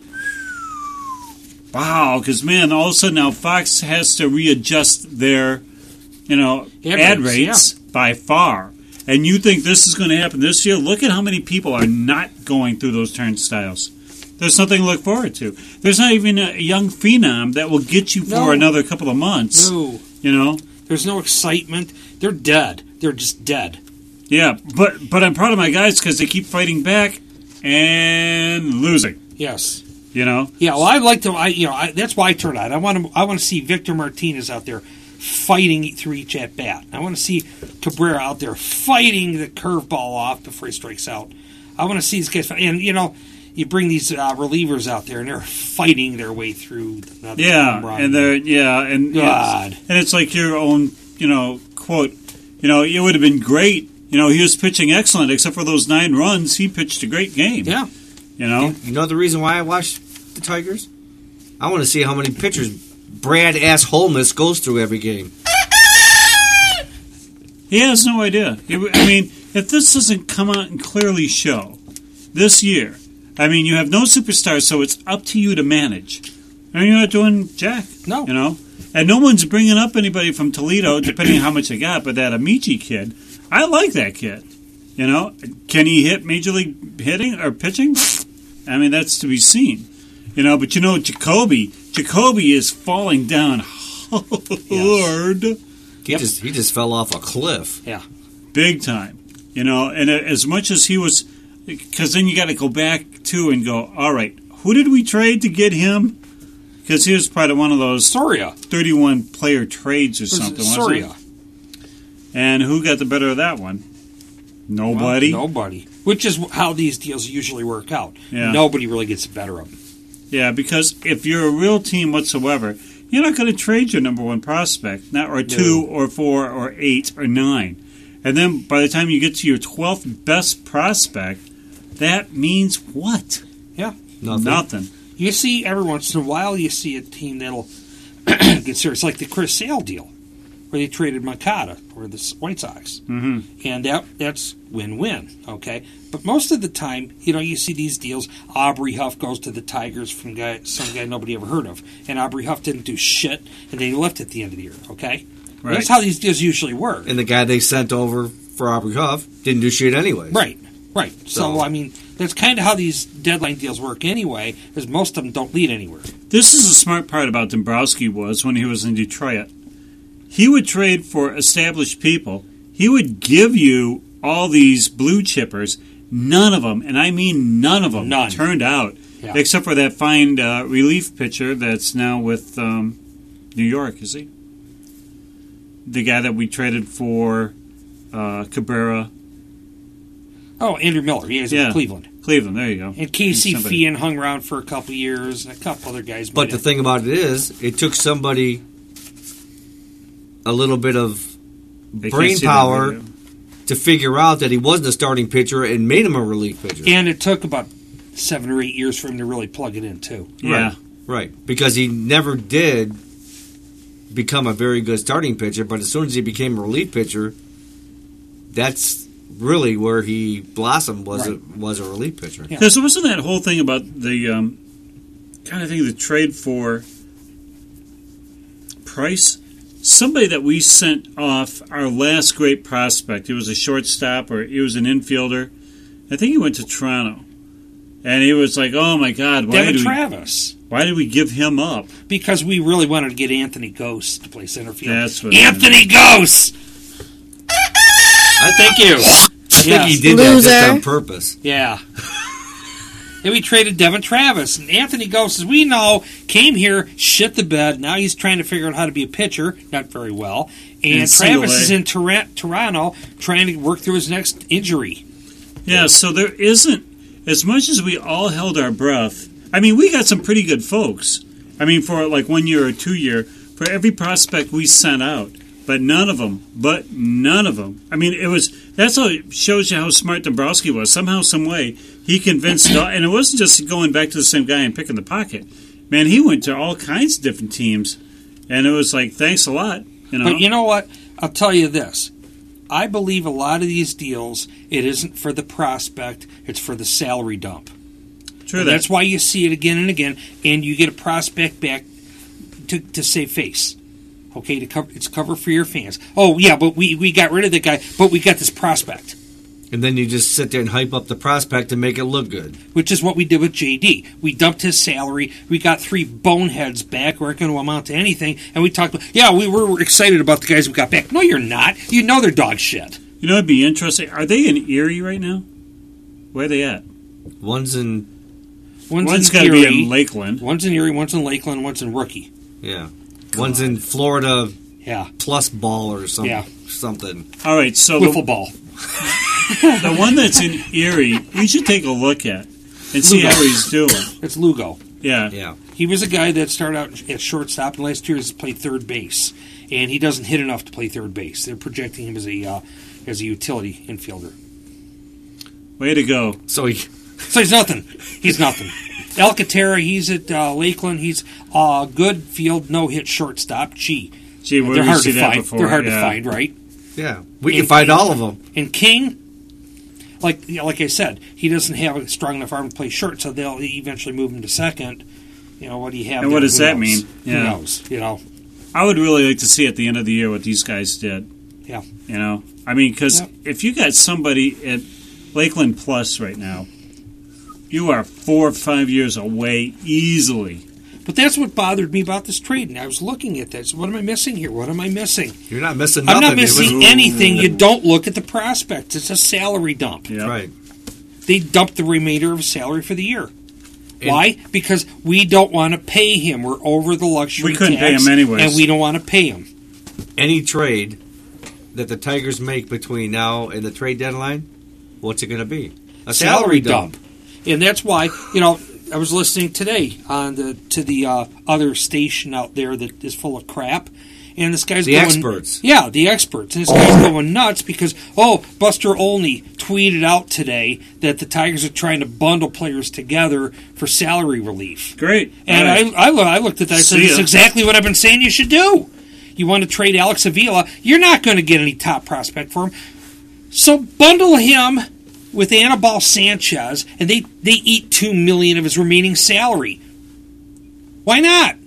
Wow, because, all of a sudden now Fox has to readjust their, ad rates by far. And you think this is going to happen this year? Look at how many people are not going through those turnstiles. There's nothing to look forward to. There's not even a young phenom that will get you for another couple of months. No. There's no excitement. They're dead. They're just dead. Yeah, but I'm proud of my guys because they keep fighting back and losing. Yes. Yeah, well, I'd like to. That's why I turned out. I want to see Victor Martinez out there fighting through each at bat. I want to see Cabrera out there fighting the curveball off before he strikes out. I want to see these guys, and you bring these relievers out there, and they're fighting their way through. And they're God, and it's like your own, quote. It would have been great. He was pitching excellent, except for those 9 runs. He pitched a great game. Yeah. You know the reason why I watch the Tigers? I want to see how many pitchers Brad Holmes goes through every game. He has no idea. If this doesn't come out and clearly show this year, you have no superstars, so it's up to you to manage. And you're not doing jack. No. And no one's bringing up anybody from Toledo, depending on how much they got, but that Amici kid, I like that kid. Can he hit Major League hitting or pitching? That's to be seen. But Jacoby is falling down hard. Yes. He just fell off a cliff. Yeah. Big time. And as much as he was, because then you got to go back to and go, all right, who did we trade to get him? Because he was part of one of those Soria 31 player trades or something. Soria. And who got the better of that one? Nobody. Well, nobody. Which is how these deals usually work out. Yeah. Nobody really gets the better of them. Yeah, because if you're a real team whatsoever, you're not going to trade your number 1 prospect, or 2 or 4 or 8 or 9. And then by the time you get to your 12th best prospect, that means what? Yeah. Nothing. You see, every once in a while, you see a team that'll get serious, like the Chris Sale deal, where they traded Moncada for the White Sox. Mm-hmm. And that's win-win, okay? But most of the time, you see these deals. Aubrey Huff goes to the Tigers from some guy nobody ever heard of. And Aubrey Huff didn't do shit, and they left at the end of the year, okay? Right. That's how these deals usually work. And the guy they sent over for Aubrey Huff didn't do shit anyway. Right. So, that's kind of how these deadline deals work anyway, because most of them don't lead anywhere. This is the smart part about Dombrowski was when he was in Detroit. He would trade for established people. He would give you all these blue chippers. None of them, and I mean none of them, turned out. Yeah. Except for that fine relief pitcher that's now with New York, is he? The guy that we traded for Cabrera. Oh, Andrew Miller. He's in Cleveland. Cleveland, there you go. And Casey Feehan hung around for a couple of years, and a couple other guys. But the thing about it is, it took somebody a little bit of brain power to figure out that he wasn't a starting pitcher and made him a relief pitcher. And it took about 7 or 8 years for him to really plug it in, too. Yeah. Right. Because he never did become a very good starting pitcher, but as soon as he became a relief pitcher, that's really where he blossomed, was a relief pitcher. Because wasn't that whole thing about the kind of thing, the trade for Price? Somebody that we sent off, our last great prospect, he was a shortstop or he was an infielder. I think he went to Toronto. And he was like, oh my God, Devin Travis. Why did we give him up? Because we really wanted to get Anthony Ghost to play center field. That's what Anthony Ghost! Thank you. I think he did that just on purpose. Yeah. And we traded Devin Travis. And Anthony Ghost, as we know, came here, shit the bed. Now he's trying to figure out how to be a pitcher. Not very well. And Travis is in Toronto trying to work through his next injury. Yeah, so there isn't, as much as we all held our breath, I mean, we got some pretty good folks. I mean, for like 1 year or 2 year, for every prospect we sent out. But none of them. I mean, that's how it shows you how smart Dombrowski was. Somehow, some way, he convinced, and it wasn't just going back to the same guy and picking the pocket. Man, he went to all kinds of different teams, and it was like, thanks a lot. You know? But you know what? I'll tell you this. I believe a lot of these deals, it isn't for the prospect, it's for the salary dump. True and that's why you see it again and again, and you get a prospect back to save face. Okay, it's cover for your fans. Oh, yeah, but we got rid of the guy, but we got this prospect. And then you just sit there and hype up the prospect to make it look good. Which is what we did with JD. We dumped his salary. We got 3 boneheads back, who aren't going to amount to anything. And we talked about, we were excited about the guys we got back. No, you're not. You know they're dog shit. You know, it'd be interesting. Are they in Erie right now? Where are they at? One's got to be in Lakeland. One's in Erie, one's in Lakeland, one's in Rookie. Yeah. One's in Florida. Yeah. Plus ball or something. Yeah. Something. All right, so wiffle ball. The one that's in Erie, we should take a look at and see how he's doing. It's Lugo. Yeah. He was a guy that started out at shortstop, and last year he's played third base, and he doesn't hit enough to play third base. They're projecting him as a utility infielder. Way to go! So he's nothing. He's nothing. Alcantara, he's at Lakeland. He's good field, no-hit shortstop. Gee, where they're hard to find. Before? They're hard to find, right? Yeah, we can find all of them. And King, like I said, he doesn't have a strong enough arm to play short, so they'll eventually move him to second. You know, what do you have? And what does that mean? Who knows? You know, I would really like to see at the end of the year what these guys did. Yeah. You know, I mean, because if you got somebody at Lakeland Plus right now, you are 4 or 5 years away easily. But that's what bothered me about this trade. And I was looking at this. What am I missing here? What am I missing? You're not missing nothing. I'm not missing anything. You don't look at the prospects. It's a salary dump. Yep. Right. They dumped the remainder of salary for the year. Why? Because we don't want to pay him. We're over the luxury tax. We couldn't pay him anyways. And we don't want to pay him. Any trade that the Tigers make between now and the trade deadline, what's it going to be? A salary dump. And that's why, I was listening today to the other station out there that is full of crap, and this guy's the experts. Yeah, the experts. And this guy's going nuts because Buster Olney tweeted out today that the Tigers are trying to bundle players together for salary relief. Great. And I looked at that and said, "That's exactly what I've been saying you should do. You want to trade Alex Avila? You're not going to get any top prospect for him, so bundle him with Anibal Sanchez, and they eat $2 million of his remaining salary. Why not?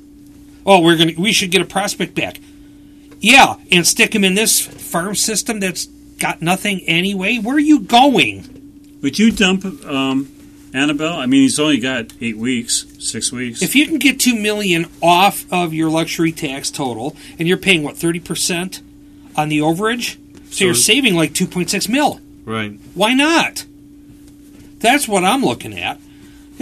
We should get a prospect back. Yeah, and stick him in this farm system that's got nothing anyway. Where are you going? Would you dump Annabelle? I mean, he's only got 6 weeks. If you can get $2 million off of your luxury tax total, and you're paying 30% on the overage, so you're saving like $2.6 million. Right. Why not? That's what I'm looking at. We're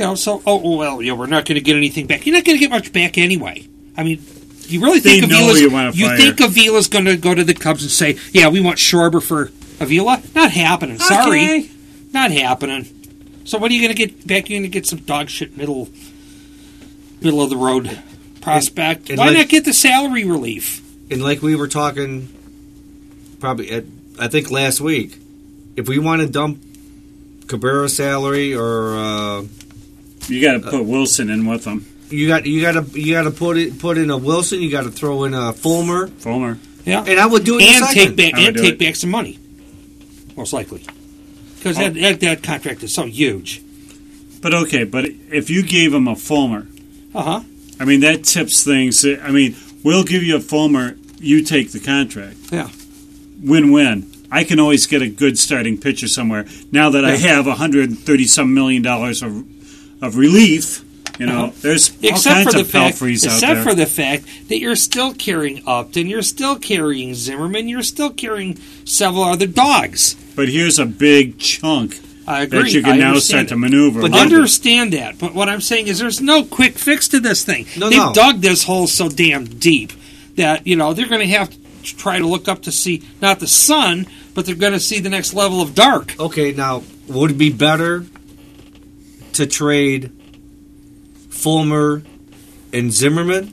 not going to get anything back. You're not going to get much back anyway. I mean, you really think Avila's going to go to the Cubs and say, "Yeah, we want Schwarber for Avila, not happening. Sorry, Okay. not happening. So what are you going to get back? You're going to get some dog shit middle of the road prospect. And Why like- not get the salary relief? And like we were talking, probably I think last week, if we want to dump Cabrera's salary or You got to put Wilson in with them. you got to put in a Wilson, you got to throw in a Fulmer, Fulmer. Yeah, and I would do it in a and second. take back some money, most likely, because that contract is so huge. But okay, but if you gave him a Fulmer, Uh-huh. I mean, that tips things. I mean, we'll give you a Fulmer, you take the contract. Yeah. Win-win. I can always get a good starting pitcher somewhere. Now that I have $130-some million of relief, you know, there's all kinds of pelfreys out there. Except for the fact that you're still carrying Upton, you're still carrying Zimmerman, you're still carrying several other dogs. But here's a big chunk I agree. that you can now start to maneuver. But understand that. But what I'm saying is there's no quick fix to this thing. They've dug this hole so damn deep that, you know, they're going to have to try to look up to see, not the sun, but they're going to see the next level of dark. Okay, now, would it be better to trade Fulmer and Zimmerman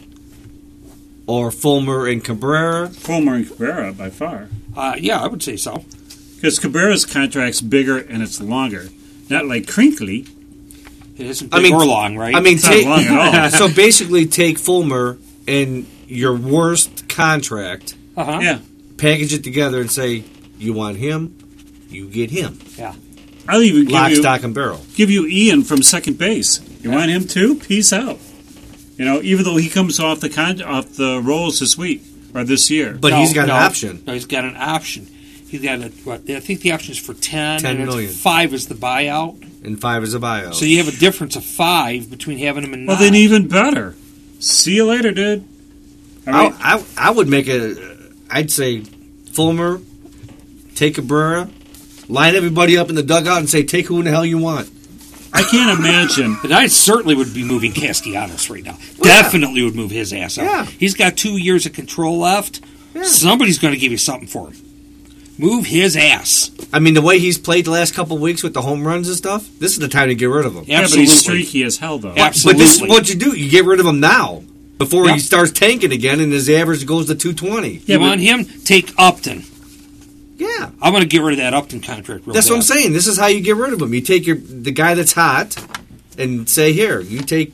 or Fulmer and Cabrera? Fulmer and Cabrera, by far. Yeah, I would say so. Because Cabrera's contract's bigger and it's longer. Not like crinkly. It isn't big or long, right? I mean, It's not long at all. So basically take Fulmer and your worst contract, Uh-huh. Yeah. package it together and say, you want him, you get him. Yeah. I'll even Lock, stock, and barrel. give you Ian from second base. You want him too? Peace out. You know, even though he comes off the rolls this week or this year. But he's got an option. No, he's got an option. He's got I think the option is for 10 $10 and million. 5 is the buyout. And 5 is a buyout. So you have a difference of 5 between having him and Well, not. then even better. See you later, dude. I mean, I would make I'd say Fulmer, take Cabrera, line everybody up in the dugout and say, take who in the hell you want. I can't imagine. But I certainly would be moving Castellanos right now. Well, Definitely would move his ass up. Yeah. He's got 2 years of control left. Yeah. Somebody's going to give you something for him. Move his ass. I mean, the way he's played the last couple of weeks with the home runs and stuff, this is the time to get rid of him. Yeah, but Absolutely. he's streaky as hell, though. Absolutely. But this is what you do. You get rid of him now before Yeah. he starts tanking again and his average goes to 220. Yeah, You but- want him? Take Upton. Yeah. I'm going to get rid of that Upton contract real That's what I'm bad. saying. This is how you get rid of him. You take the guy that's hot and say, here, you take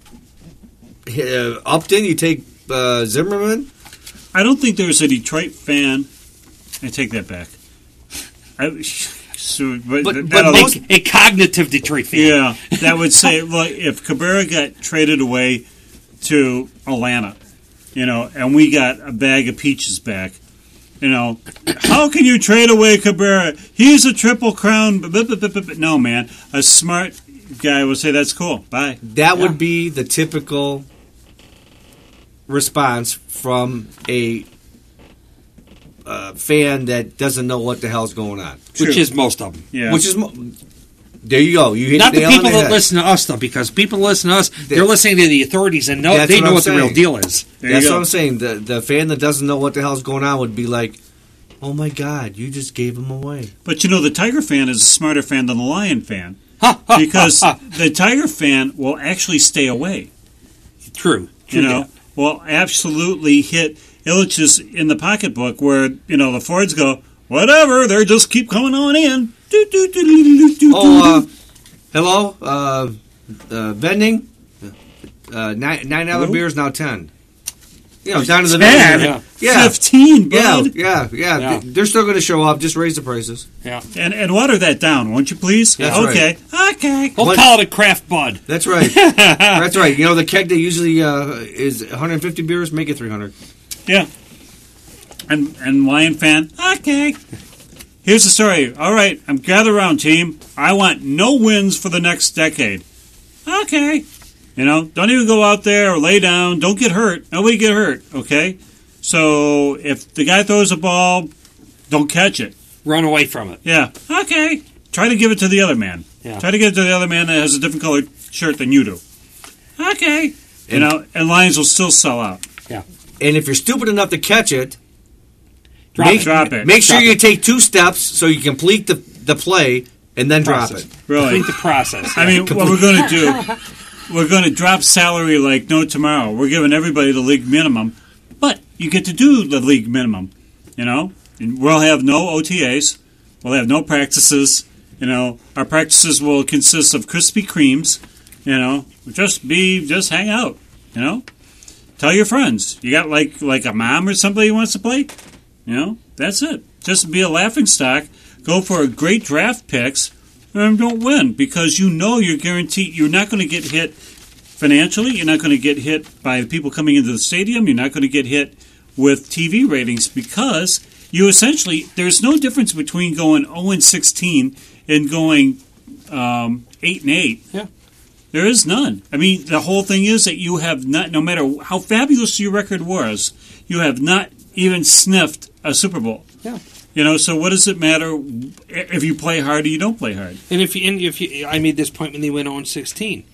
Upton, you take Zimmerman. I don't think there's a Detroit fan. I take that back. A cognitive Detroit fan. Yeah, that would say, look, if Cabrera got traded away to Atlanta, you know, and we got a bag of peaches back, you know, how can you trade away Cabrera? He's a triple crown. No, man. A smart guy will say, that's cool. Bye. That would be the typical response from a fan that doesn't know what the hell's going on. Which is most of them. Yeah. Which is there you go. You hit Not the nail on people that head. listen to us, though, because people listen to us, they're listening to the authorities and That's they what know I'm what the real saying. deal is. There you That's go. what I'm saying. The fan that doesn't know what the hell's going on would be like, oh my God, you just gave him away. But you know, the Tiger fan is a smarter fan than the Lion fan. Because the Tiger fan will actually stay away. True. You know, will absolutely hit Illich's in the pocketbook where, you know, the Fords go, whatever, they just keep coming on in. Oh, hello, vending. $9 beers now 10. You know, down to the vendor. Yeah. 15, bud. Yeah. They're still going to show up. Just raise the prices. Yeah. And water that down, won't you please? That's okay. right. Okay. We'll call it a craft bud. That's right. That's right. You know, the keg that usually is 150 beers, make it 300. Yeah. And Lion fan, okay. Here's the story. All right, I'm gather around, team. I want no wins for the next decade. Okay. You know, don't even go out there or lay down. Don't get hurt. Nobody get hurt, okay? So if the guy throws a ball, don't catch it. Run away from it. Yeah. Okay. Try to give it to the other man. Yeah. Try to give it to the other man that has a different colored shirt than you do. Okay. You know, and Lions will still sell out. Yeah. And if you're stupid enough to catch it, Drop it. Make sure you take 2 steps so you complete the play and then drop it. Really? Complete the process. I mean, what we're going to do, we're going to drop salary like no tomorrow. We're giving everybody the league minimum, but you get to do the league minimum, you know? And we'll have no OTAs. We'll have no practices. You know, our practices will consist of Krispy Kremes. You know, just hang out. You know, tell your friends. You got like a mom or somebody who wants to play. You know, that's it. Just be a laughing stock. Go for a great draft picks and don't win because you know you're guaranteed. You're not going to get hit financially. You're not going to get hit by the people coming into the stadium. You're not going to get hit with TV ratings because you essentially there's no difference between going 0-16 and going 8-8. Yeah. There is none. I mean, the whole thing is that you have not, no matter how fabulous your record was, you have not even sniffed a Super Bowl. Yeah. You know, so what does it matter if you play hard or you don't play hard? And if you, I made this point when they went 0-16.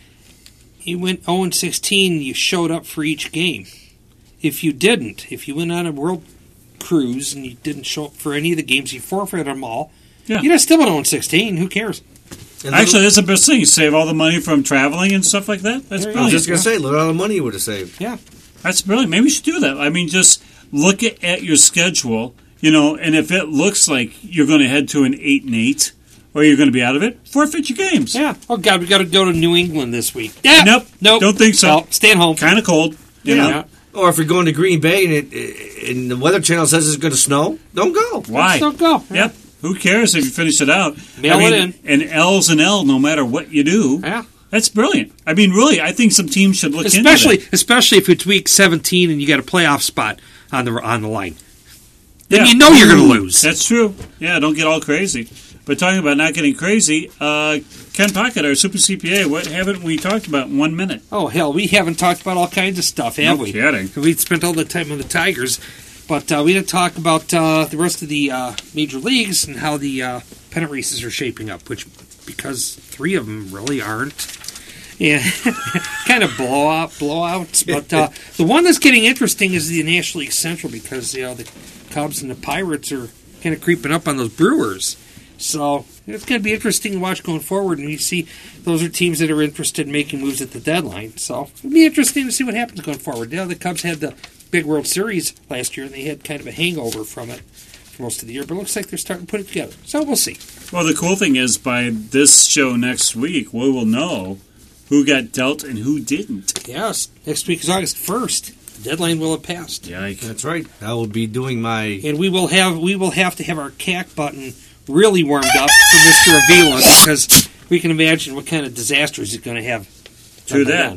You went 0-16. You showed up for each game. If you didn't, if you went on a world cruise and you didn't show up for any of the games, you forfeited them all. Yeah. You'd have still been 0-16. Who cares? Actually, that's the best thing. You save all the money from traveling and stuff like that. That's brilliant. I was just going to say, look at all the money you would have saved. Yeah. That's brilliant. Maybe we should do that. I mean, just look at your schedule, you know, and if it looks like you're going to head to an 8-8 or you're going to be out of it, forfeit your games. Yeah. Oh, God, we got to go to New England this week. Yeah. Nope. Don't think so. Well, staying home. Kind of cold. You know? Yeah. Or if you're going to Green Bay and the Weather Channel says it's going to snow, don't go. Why? Don't go. Yep. Who cares if you finish it out? Mail it in. And L's an L no matter what you do. Yeah. That's brilliant. I mean, really, I think some teams should look into that. Especially if it's week 17 and you got a playoff spot on the line. Then Yeah. you know you're going to lose. That's true. Yeah, don't get all crazy. But talking about not getting crazy, Ken Pocket, our Super CPA, what haven't we talked about in 1 minute? Oh, hell, we haven't talked about all kinds of stuff, have we? No kidding. We spent all the time on the Tigers, but we didn't talk about the rest of the major leagues and how the pennant races are shaping up, because 3 of them really aren't. Yeah, kind of blowouts. But the one that's getting interesting is the National League Central because the Cubs and the Pirates are kind of creeping up on those Brewers. So it's going to be interesting to watch going forward. And you see those are teams that are interested in making moves at the deadline. So it'll be interesting to see what happens going forward. The Cubs had the big World Series last year, and they had kind of a hangover from it for most of the year. But it looks like they're starting to put it together. So we'll see. Well, the cool thing is by this show next week, we will know who got dealt and who didn't. Yes, next week is August 1st. The deadline will have passed. Yikes. That's right. I will be doing my... And we will have to have our CAC button really warmed up for Mr. Avila because we can imagine what kind of disasters he's going to have. True that.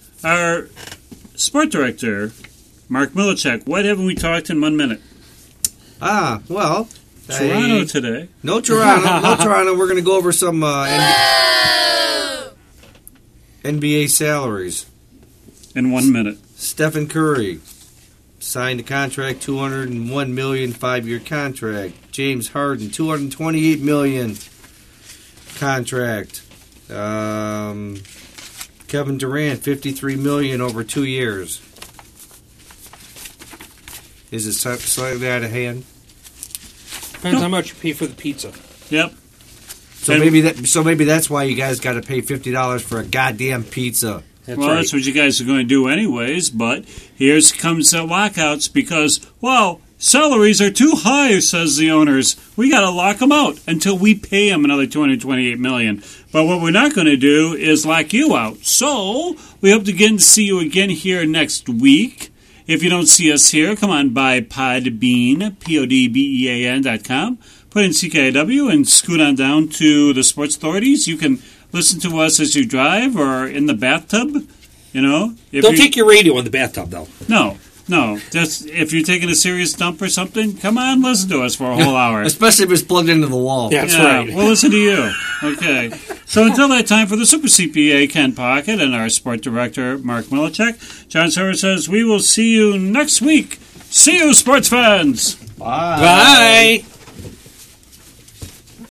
Our sport director, Mark Milicic, what haven't we talked in 1 minute? Well... Toronto today. No Toronto. No Toronto. We're going to go over some NBA salaries. In 1 minute. Stephen Curry signed a contract, $201 million, 5-year contract. James Harden, $228 million contract. Kevin Durant, $53 million over 2 years. Is it slightly out of hand? Depends how much you pay for the pizza. Yep. So maybe that's why you guys got to pay $50 for a goddamn pizza. That's well, right. that's what you guys are going to do anyways, but here comes the lockouts because, wow, salaries are too high, says the owners. We got to lock them out until we pay them another $228 million. But what we're not going to do is lock you out. So we hope to get to see you again here next week. If you don't see us here, come on by Podbean, podbean.com. Put in CKIW and scoot on down to the Sports Authorities. You can listen to us as you drive or in the bathtub. You know, Don't take your radio in the bathtub, though. No. Just if you're taking a serious dump or something, come on, listen to us for a whole hour. Especially if it's plugged into the wall. That's right. We'll listen to you. Okay. So until that time, for the Super CPA, Ken Pocket, and our sport director, Mark Milicic, John Server says we will see you next week. See you, sports fans. Bye.